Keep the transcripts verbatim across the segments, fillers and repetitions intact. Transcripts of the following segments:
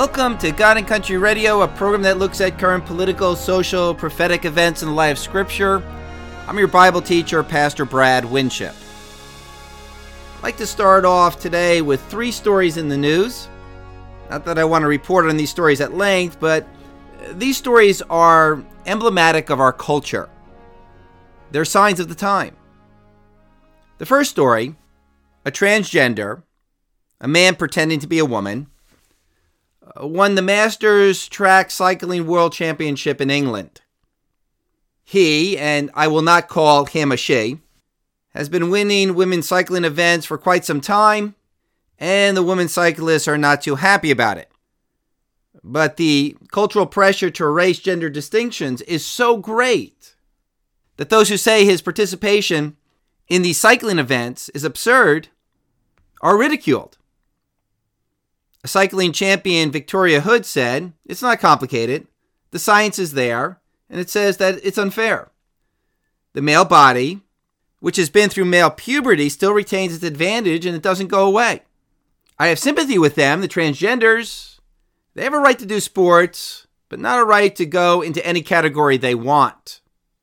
Welcome to God and Country Radio, a program that looks at current political, social, prophetic events in the light of Scripture. I'm your Bible teacher, Pastor Brad Winship. I'd like to start off today with three stories in the news. Not that I want to report on these stories at length, but these stories are emblematic of our culture. They're signs of the time. The first story, a transgender, a man pretending to be a woman, won the Masters Track Cycling World Championship in England. He, and I will not call him a she, has been winning women's cycling events for quite some time, and the women cyclists are not too happy about it. But the cultural pressure to erase gender distinctions is so great that those who say his participation in these cycling events is absurd are ridiculed. A cycling champion, Victoria Hood, said, "It's not complicated. The science is there, and it says that it's unfair. The male body, which has been through male puberty, still retains its advantage, and it doesn't go away. I have sympathy with them, the transgenders. They have a right to do sports, but not a right to go into any category they want."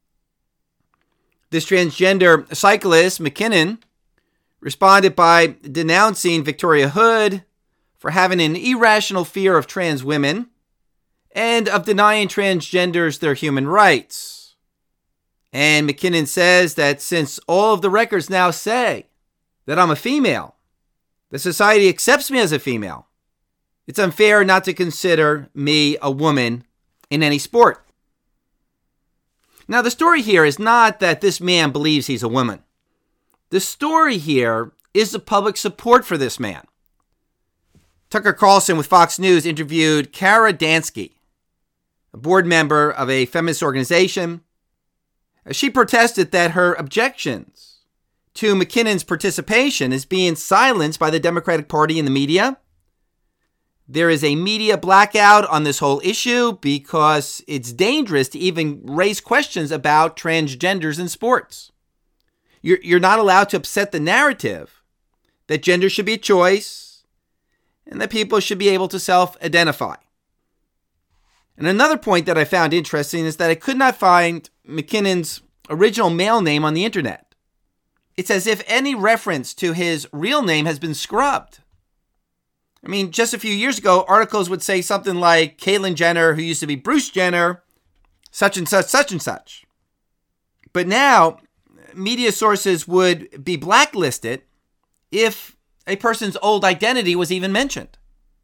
This transgender cyclist, McKinnon, responded by denouncing Victoria Hood for having an irrational fear of trans women and of denying transgenders their human rights. And McKinnon says that since all of the records now say that I'm a female, the society accepts me as a female, it's unfair not to consider me a woman in any sport. Now, the story here is not that this man believes he's a woman. The story here is the public support for this man. Tucker Carlson with Fox News interviewed Kara Dansky, a board member of a feminist organization. She protested that her objections to McKinnon's participation is being silenced by the Democratic Party and the media. There is a media blackout on this whole issue because it's dangerous to even raise questions about transgenders in sports. You're, you're not allowed to upset the narrative that gender should be a choice and that people should be able to self-identify. And another point that I found interesting is that I could not find McKinnon's original male name on the internet. It's as if any reference to his real name has been scrubbed. I mean, just a few years ago, articles would say something like Caitlyn Jenner, who used to be Bruce Jenner, such and such, such and such. But now, media sources would be blacklisted if a person's old identity was even mentioned.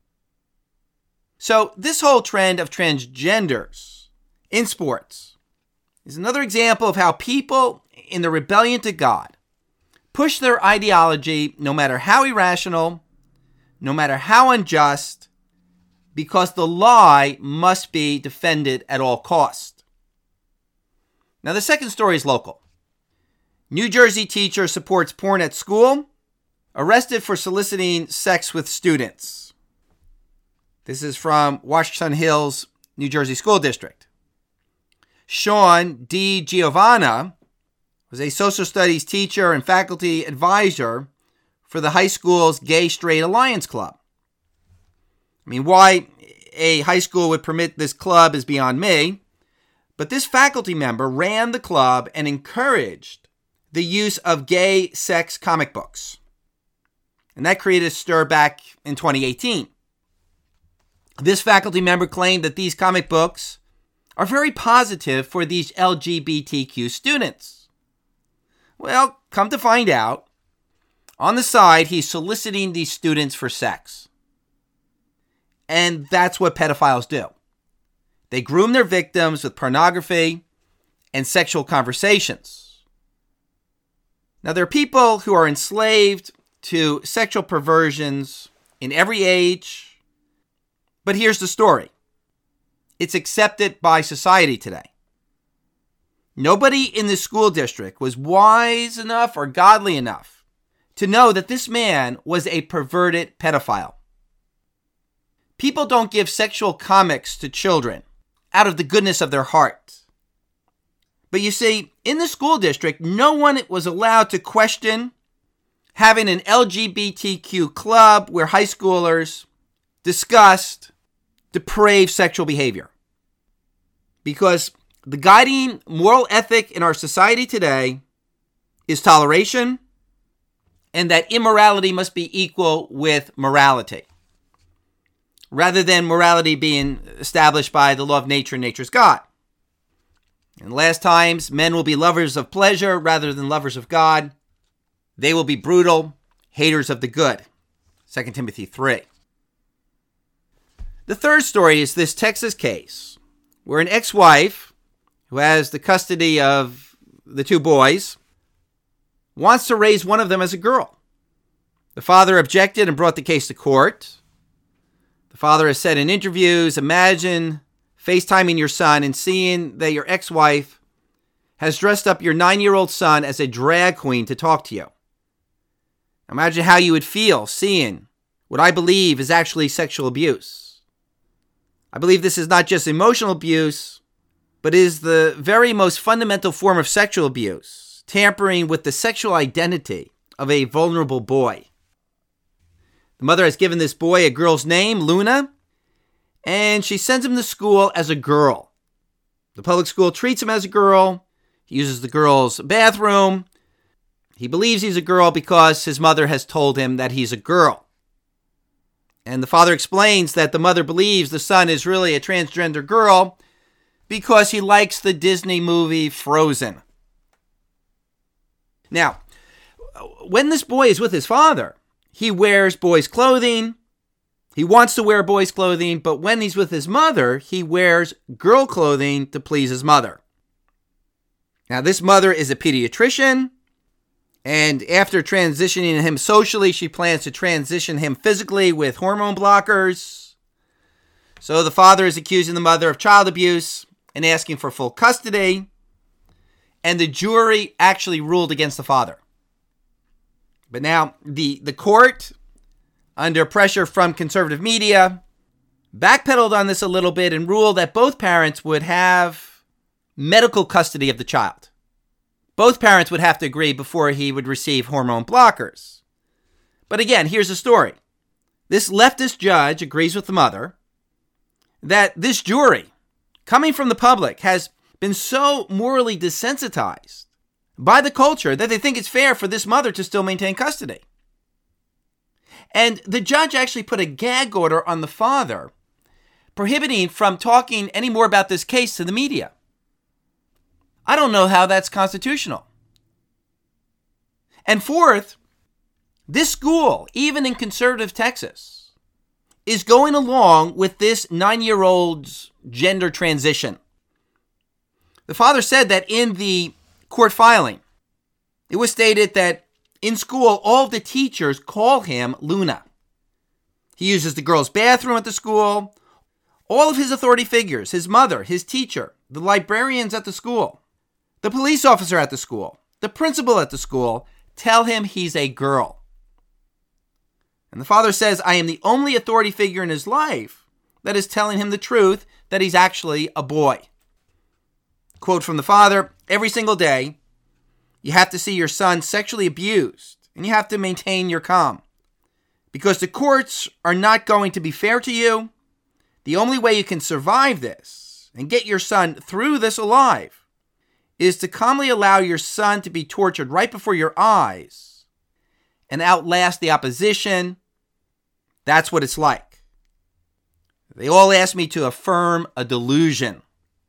So this whole trend of transgenders in sports is another example of how people in the rebellion to God push their ideology, no matter how irrational, no matter how unjust, because the lie must be defended at all costs. Now, the second story is local. New Jersey teacher supports porn at school, arrested for soliciting sex with students. This is from Washington Hills, New Jersey School District. Sean D. Giovanna was a social studies teacher and faculty advisor for the high school's Gay Straight Alliance Club. I mean, why a high school would permit this club is beyond me, but this faculty member ran the club and encouraged the use of gay sex comic books. And that created a stir back in twenty eighteen. This faculty member claimed that these comic books are very positive for these L G B T Q students. Well, come to find out, on the side, he's soliciting these students for sex. And that's what pedophiles do. They groom their victims with pornography and sexual conversations. Now, there are people who are enslaved to sexual perversions in every age. But here's the story. It's accepted by society today. Nobody in the school district was wise enough or godly enough to know that this man was a perverted pedophile. People don't give sexual comics to children out of the goodness of their heart. But you see, in the school district, no one was allowed to question having an L G B T Q club where high schoolers discussed depraved sexual behavior. Because the guiding moral ethic in our society today is toleration, and that immorality must be equal with morality, rather than morality being established by the law of nature and nature's God. In the last times, men will be lovers of pleasure rather than lovers of God. They will be brutal, haters of the good. Second Timothy three. The third story is this Texas case, where an ex-wife who has the custody of the two boys wants to raise one of them as a girl. The father objected and brought the case to court. The father has said in interviews, imagine FaceTiming your son and seeing that your ex-wife has dressed up your nine-year-old son as a drag queen to talk to you. Imagine how you would feel seeing what I believe is actually sexual abuse. I believe this is not just emotional abuse, but is the very most fundamental form of sexual abuse, tampering with the sexual identity of a vulnerable boy. The mother has given this boy a girl's name, Luna, and she sends him to school as a girl. The public school treats him as a girl. He uses the girl's bathroom. He believes he's a girl because his mother has told him that he's a girl. And the father explains that the mother believes the son is really a transgender girl because he likes the Disney movie Frozen. Now, when this boy is with his father, he wears boys' clothing. He wants to wear boys' clothing, but when he's with his mother, he wears girl clothing to please his mother. Now, this mother is a pediatrician, and after transitioning him socially, she plans to transition him physically with hormone blockers. So the father is accusing the mother of child abuse and asking for full custody, and the jury actually ruled against the father. But now, the, the court, under pressure from conservative media, backpedaled on this a little bit and ruled that both parents would have medical custody of the child. Both parents would have to agree before he would receive hormone blockers. But again, here's the story. This leftist judge agrees with the mother that this jury, coming from the public, has been so morally desensitized by the culture that they think it's fair for this mother to still maintain custody. And the judge actually put a gag order on the father, prohibiting from talking any more about this case to the media. I don't know how that's constitutional. And fourth, this school, even in conservative Texas, is going along with this nine-year-old's gender transition. The father said that in the court filing, it was stated that in school, all of the teachers call him Luna. He uses the girls' bathroom at the school. All of his authority figures, his mother, his teacher, the librarians at the school, the police officer at the school, the principal at the school, tell him he's a girl. And the father says, I am the only authority figure in his life that is telling him the truth that he's actually a boy. Quote from the father, every single day, you have to see your son sexually abused, and you have to maintain your calm. Because the courts are not going to be fair to you. The only way you can survive this and get your son through this alive is to calmly allow your son to be tortured right before your eyes and outlast the opposition. That's what it's like. They all asked me to affirm a delusion.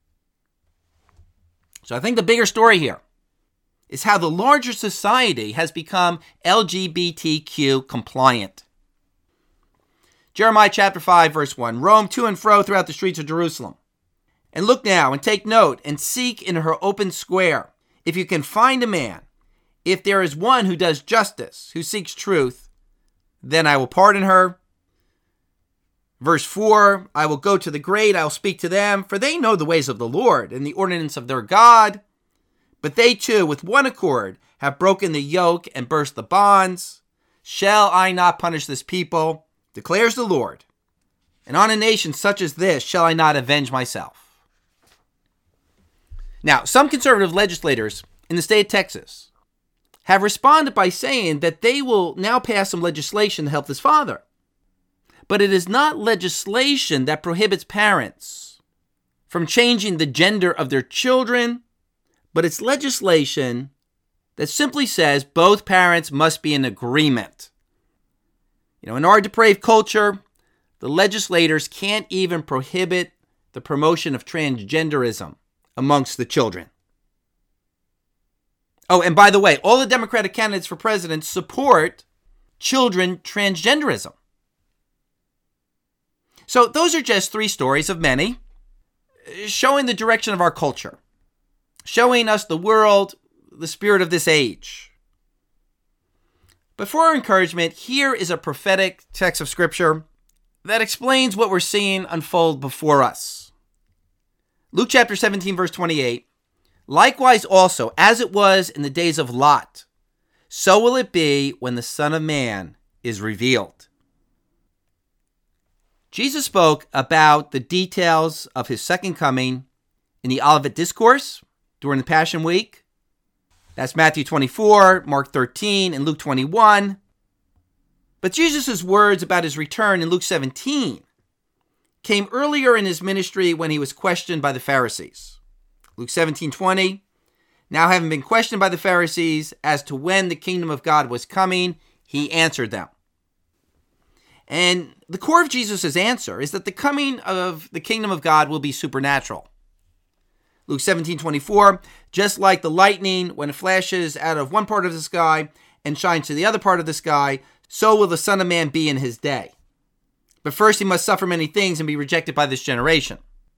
So I think the bigger story here is how the larger society has become L G B T Q compliant. Jeremiah chapter five, verse one, roam to and fro throughout the streets of Jerusalem. And look now and take note and seek in her open square. If you can find a man, if there is one who does justice, who seeks truth, then I will pardon her. Verse four, I will go to the great, I will speak to them, for they know the ways of the Lord and the ordinance of their God. But they too, with one accord, have broken the yoke and burst the bonds. Shall I not punish this people, declares the Lord? And on a nation such as this shall I not avenge myself. Now, some conservative legislators in the state of Texas have responded by saying that they will now pass some legislation to help this father. But it is not legislation that prohibits parents from changing the gender of their children, but it's legislation that simply says both parents must be in agreement. You know, in our depraved culture, the legislators can't even prohibit the promotion of transgenderism amongst the children. Oh, and by the way, all the Democratic candidates for president support children transgenderism. So those are just three stories of many, showing the direction of our culture, showing us the world, the spirit of this age. But for our encouragement, here is a prophetic text of Scripture that explains what we're seeing unfold before us. Luke chapter seventeen, verse twenty-eight. Likewise also, as it was in the days of Lot, so will it be when the Son of Man is revealed. Jesus spoke about the details of his second coming in the Olivet Discourse during the Passion Week. That's Matthew twenty-four, Mark thirteen, and Luke twenty-one. But Jesus' words about his return in Luke seventeen came earlier in his ministry when he was questioned by the Pharisees. Luke seventeen twenty, now having been questioned by the Pharisees as to when the kingdom of God was coming, he answered them. And the core of Jesus' answer is that the coming of the kingdom of God will be supernatural. Luke seventeen twenty-four, just like the lightning when it flashes out of one part of the sky and shines to the other part of the sky, so will the Son of Man be in his day. But first he must suffer many things and be rejected by this generation.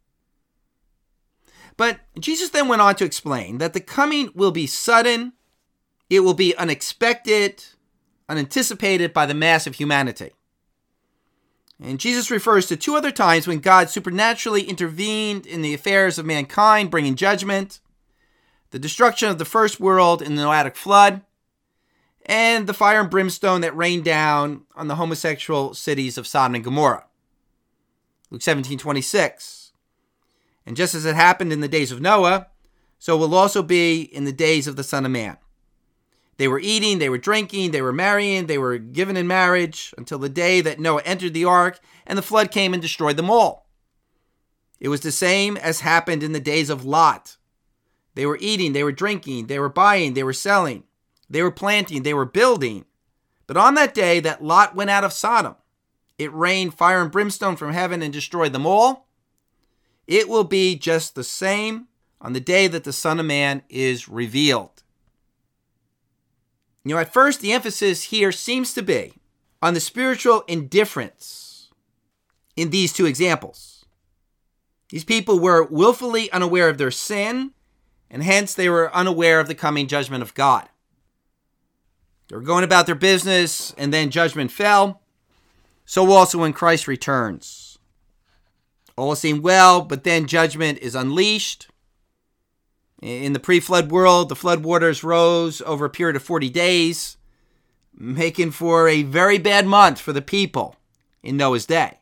But Jesus then went on to explain that the coming will be sudden, it will be unexpected, unanticipated by the mass of humanity. And Jesus refers to two other times when God supernaturally intervened in the affairs of mankind, bringing judgment: the destruction of the first world in the Noahic flood, and the fire and brimstone that rained down on the homosexual cities of Sodom and Gomorrah. Luke seventeen twenty-six. And just as it happened in the days of Noah, so will also be in the days of the Son of Man. They were eating, they were drinking, they were marrying, they were given in marriage until the day that Noah entered the ark and the flood came and destroyed them all. It was the same as happened in the days of Lot. They were eating, they were drinking, they were buying, they were selling, they were planting, they were building. But on that day that Lot went out of Sodom, it rained fire and brimstone from heaven and destroyed them all. It will be just the same on the day that the Son of Man is revealed. You know, at first, the emphasis here seems to be on the spiritual indifference in these two examples. These people were willfully unaware of their sin, and hence they were unaware of the coming judgment of God. They were going about their business, and then judgment fell. So also when Christ returns. All seemed well, but then judgment is unleashed. In the pre-flood world, the flood waters rose over a period of forty days, making for a very bad month for the people in Noah's day.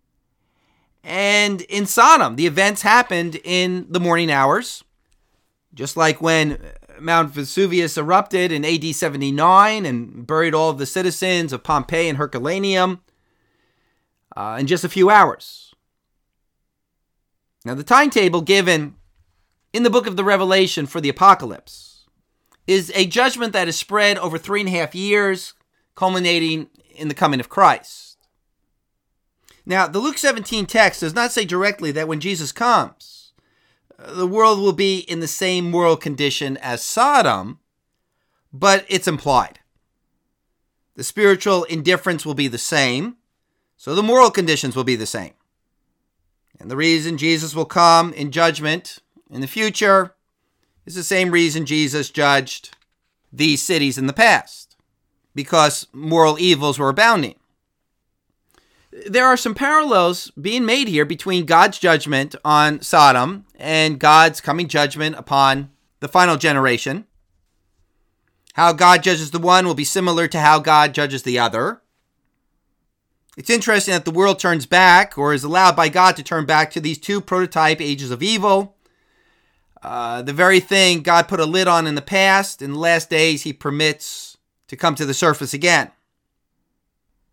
And in Sodom, the events happened in the morning hours, just like when Mount Vesuvius erupted in A D seventy-nine and buried all of the citizens of Pompeii and Herculaneum uh, in just a few hours. Now, the timetable given in the book of the Revelation for the apocalypse is a judgment that is spread over three and a half years, culminating in the coming of Christ. Now, the Luke seventeen text does not say directly that when Jesus comes, the world will be in the same moral condition as Sodom, but it's implied. The spiritual indifference will be the same, so the moral conditions will be the same. And the reason Jesus will come in judgment in the future is the same reason Jesus judged these cities in the past, because moral evils were abounding. There are some parallels being made here between God's judgment on Sodom and God's coming judgment upon the final generation. How God judges the one will be similar to how God judges the other. It's interesting that the world turns back, or is allowed by God to turn back, to these two prototype ages of evil. Uh, the very thing God put a lid on in the past, in the last days he permits to come to the surface again.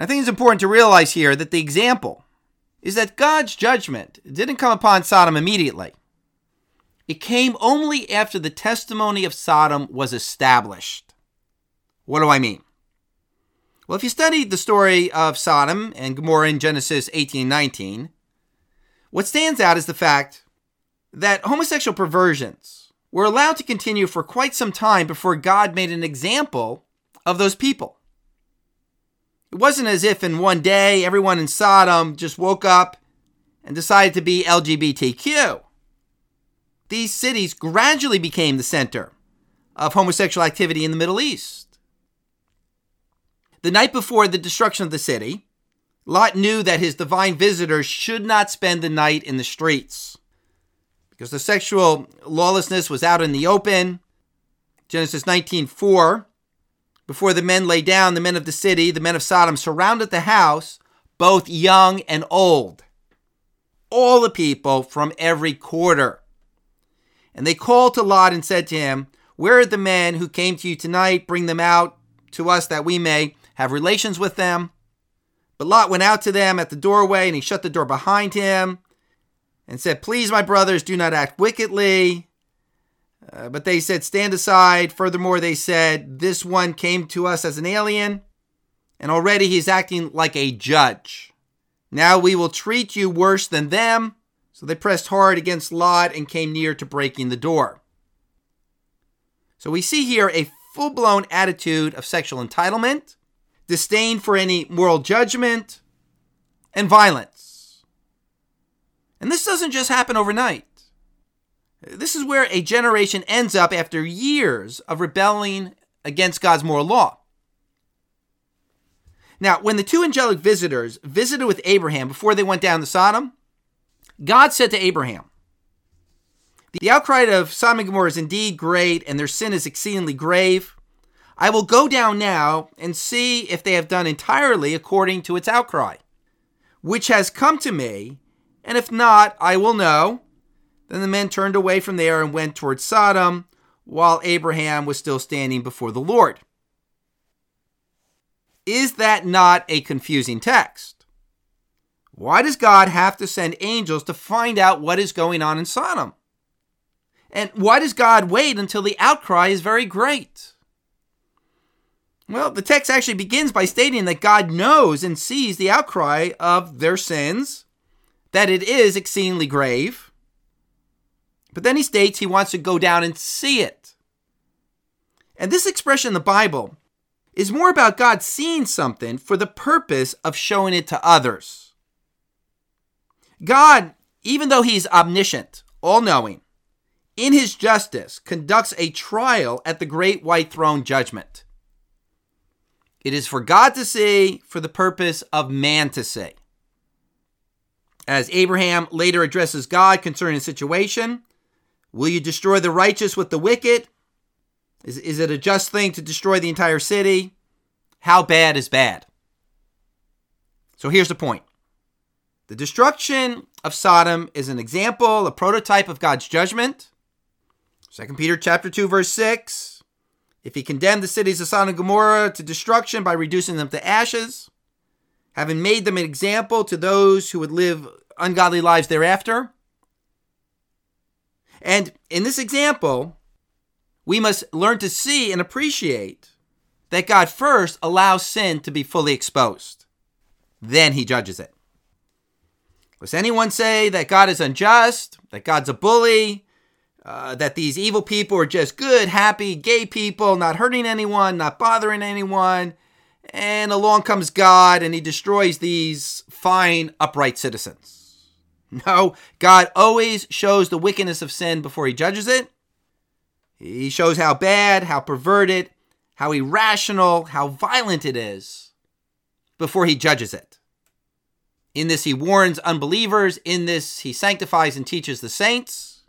I think it's important to realize here that the example is that God's judgment didn't come upon Sodom immediately. It came only after the testimony of Sodom was established. What do I mean? Well, if you study the story of Sodom and Gomorrah in Genesis eighteen nineteen, what stands out is the fact that homosexual perversions were allowed to continue for quite some time before God made an example of those people. It wasn't as if in one day everyone in Sodom just woke up and decided to be L G B T Q. These cities gradually became the center of homosexual activity in the Middle East. The night before the destruction of the city, Lot knew that his divine visitors should not spend the night in the streets because the sexual lawlessness was out in the open. Genesis nineteen four, before the men lay down, the men of the city, the men of Sodom, surrounded the house, both young and old, all the people from every quarter. And they called to Lot and said to him, "Where are the men who came to you tonight? Bring them out to us that we may have relations with them." But Lot went out to them at the doorway, and he shut the door behind him and said, "Please, my brothers, do not act wickedly." Uh, but they said, "Stand aside." Furthermore, they said, "This one came to us as an alien, and already he's acting like a judge. Now we will treat you worse than them." So they pressed hard against Lot and came near to breaking the door. So we see here a full-blown attitude of sexual entitlement, disdain for any moral judgment, and violence. And this doesn't just happen overnight. This is where a generation ends up after years of rebelling against God's moral law. Now, when the two angelic visitors visited with Abraham before they went down to Sodom, God said to Abraham, "The outcry of Sodom and Gomorrah is indeed great, and their sin is exceedingly grave. I will go down now and see if they have done entirely according to its outcry, which has come to me, and if not, I will know." Then the men turned away from there and went toward Sodom, while Abraham was still standing before the Lord. Is that not a confusing text? Why does God have to send angels to find out what is going on in Sodom? And why does God wait until the outcry is very great? Well, the text actually begins by stating that God knows and sees the outcry of their sins, that it is exceedingly grave. But then he states he wants to go down and see it. And this expression in the Bible is more about God seeing something for the purpose of showing it to others. God, even though he's omniscient, all-knowing, in his justice conducts a trial at the great white throne judgment. It is for God to see, for the purpose of man to see. As Abraham later addresses God concerning the situation, will you destroy the righteous with the wicked? Is, is it a just thing to destroy the entire city? How bad is bad? So here's the point. The destruction of Sodom is an example, a prototype of God's judgment. Second Peter chapter two, verse six. If he condemned the cities of Sodom and Gomorrah to destruction by reducing them to ashes, having made them an example to those who would live ungodly lives thereafter. And in this example, we must learn to see and appreciate that God first allows sin to be fully exposed. Then he judges it. Does anyone say that God is unjust, that God's a bully, uh, that these evil people are just good, happy, gay people, not hurting anyone, not bothering anyone, and along comes God and he destroys these fine, upright citizens? No, God always shows the wickedness of sin before he judges it. He shows how bad, how perverted, how irrational, how violent it is before he judges it. In this, he warns unbelievers. In this, he sanctifies and teaches the saints.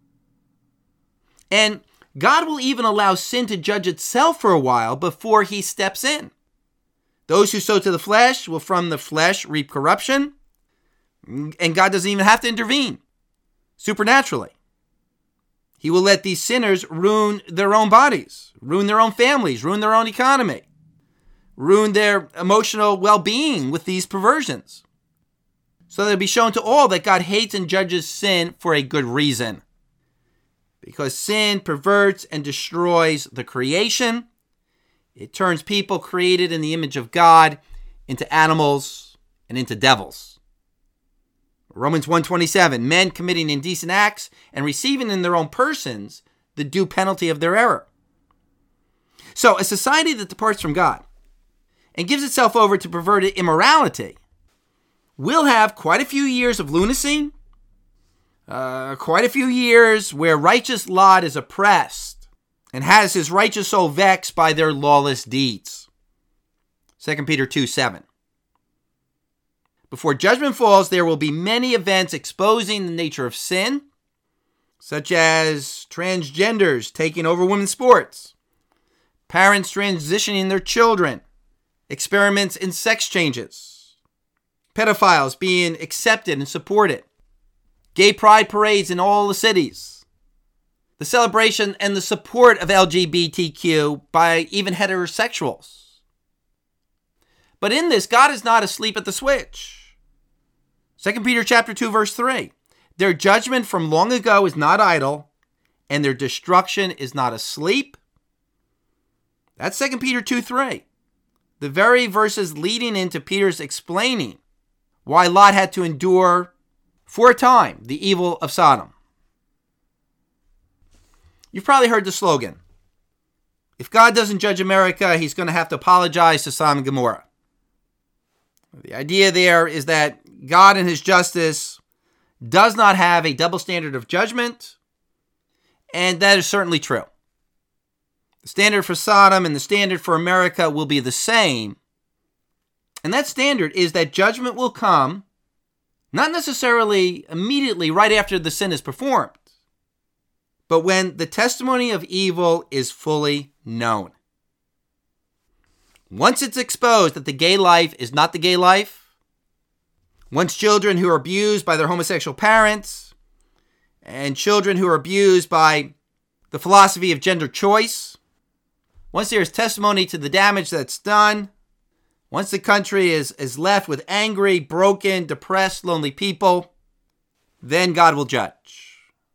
And God will even allow sin to judge itself for a while before he steps in. Those who sow to the flesh will from the flesh reap corruption. And God doesn't even have to intervene supernaturally. He will let these sinners ruin their own bodies, ruin their own families, ruin their own economy. ruin their emotional well-being with these perversions. So that it'll be shown to all that God hates and judges sin for a good reason. Because sin perverts and destroys the creation. It turns people created in the image of God into animals and into devils. Romans one twenty-seven, men committing indecent acts and receiving in their own persons the due penalty of their error. So a society that departs from God and gives itself over to perverted immorality will have quite a few years of lunacy, uh, quite a few years where righteous Lot is oppressed and has his righteous soul vexed by their lawless deeds. Second Peter two seven. Before judgment falls, there will be many events exposing the nature of sin, such as transgenders taking over women's sports, parents transitioning their children, experiments in sex changes, pedophiles being accepted and supported, gay pride parades in all the cities, the celebration and the support of L G B T Q by even heterosexuals. But in this, God is not asleep at the switch. Second Peter chapter two, verse three. Their judgment from long ago is not idle, and their destruction is not asleep. That's Second Peter two three. The very verses leading into Peter's explaining why Lot had to endure for a time the evil of Sodom. You've probably heard the slogan, if God doesn't judge America, he's going to have to apologize to Sodom and Gomorrah. The idea there is that God in his justice does not have a double standard of judgment, and that is certainly true. The standard for Sodom and the standard for America will be the same, and that standard is that judgment will come not necessarily immediately right after the sin is performed, but when the testimony of evil is fully known. Once it's exposed that the gay life is not the gay life, once children who are abused by their homosexual parents, and children who are abused by the philosophy of gender choice, once there is testimony to the damage that's done, once the country is, is left with angry, broken, depressed, lonely people, then God will judge.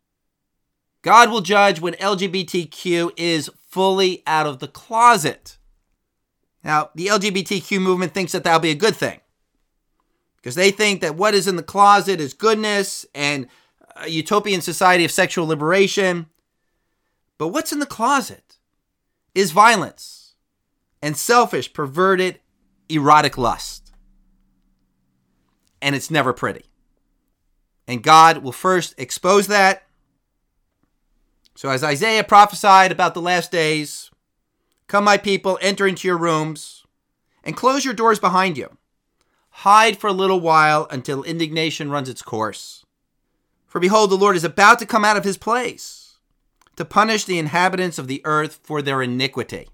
God will judge when L G B T Q is fully out of the closet. Now, the L G B T Q movement thinks that that'll be a good thing, because they think that what is in the closet is goodness and a utopian society of sexual liberation. But what's in the closet is violence and selfish, perverted, erotic lust. And it's never pretty. And God will first expose that. So as Isaiah prophesied about the last days, come, my people, enter into your rooms and close your doors behind you. Hide for a little while until indignation runs its course. For behold, the Lord is about to come out of his place to punish the inhabitants of the earth for their iniquity.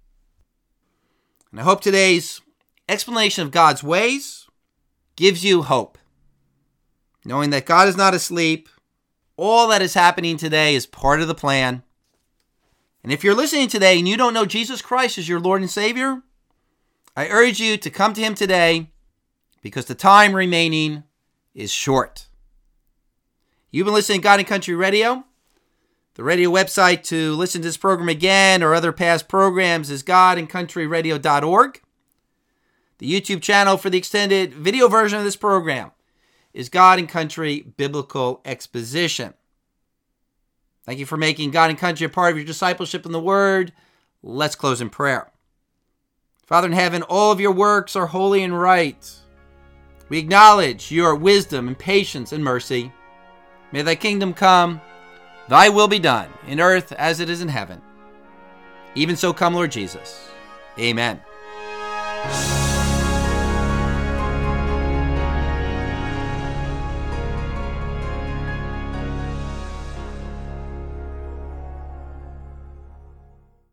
And I hope today's explanation of God's ways gives you hope, knowing that God is not asleep. All that is happening today is part of the plan. And if you're listening today and you don't know Jesus Christ as your Lord and Savior, I urge you to come to him today, because the time remaining is short. You've been listening to God and Country Radio. The radio website to listen to this program again or other past programs is god and country radio dot org. The YouTube channel for the extended video version of this program is God and Country Biblical Exposition. Thank you for making God and Country a part of your discipleship in the Word. Let's close in prayer. Father in heaven, all of your works are holy and right. We acknowledge your wisdom and patience and mercy. May thy kingdom come, thy will be done, in earth as it is in heaven. Even so come, Lord Jesus. Amen.